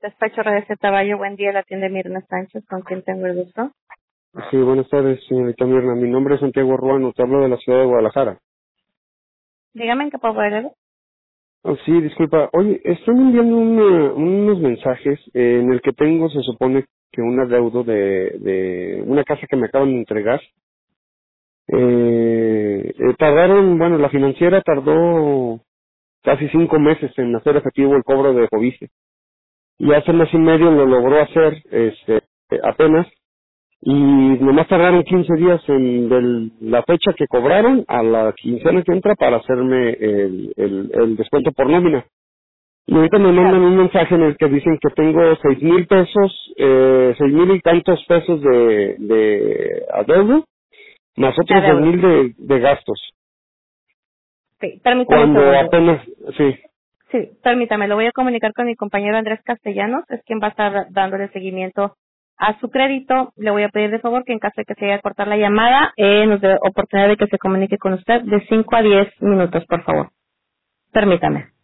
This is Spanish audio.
Despacho Receta Valle, buen día, la tienda Mirna Sánchez, ¿con quién tengo el gusto? Sí, buenas tardes, señorita Mirna. Mi nombre es Santiago Ruano, te hablo de la ciudad de Guadalajara. Dígame en qué puedo ayudarle. Oh, sí, disculpa. Oye, estoy enviando unos mensajes en el que tengo, se supone que un adeudo de una casa que me acaban de entregar. Tardaron, bueno, la financiera tardó casi 5 meses en hacer efectivo el cobro de Fobiste. Y hace mes y medio lo logró hacer, apenas. Y nomás tardaron 15 días la fecha que cobraron a la quincena que entra para hacerme el descuento por nómina. Y ahorita me mandan Claro, un mensaje en el que dicen que tengo 6,000 pesos, 6,000 y tantos pesos de adeudo, más la otros dos deuda. mil de gastos. Sí, permítame un Cuando segundo. apenas, sí, Sí, permítame, lo voy a comunicar con mi compañero Andrés Castellanos, es quien va a estar dándole seguimiento a su crédito. Le voy a pedir de favor que en caso de que se vaya a cortar la llamada, nos dé oportunidad de que se comunique con usted de 5 a 10 minutos, por favor. Permítame.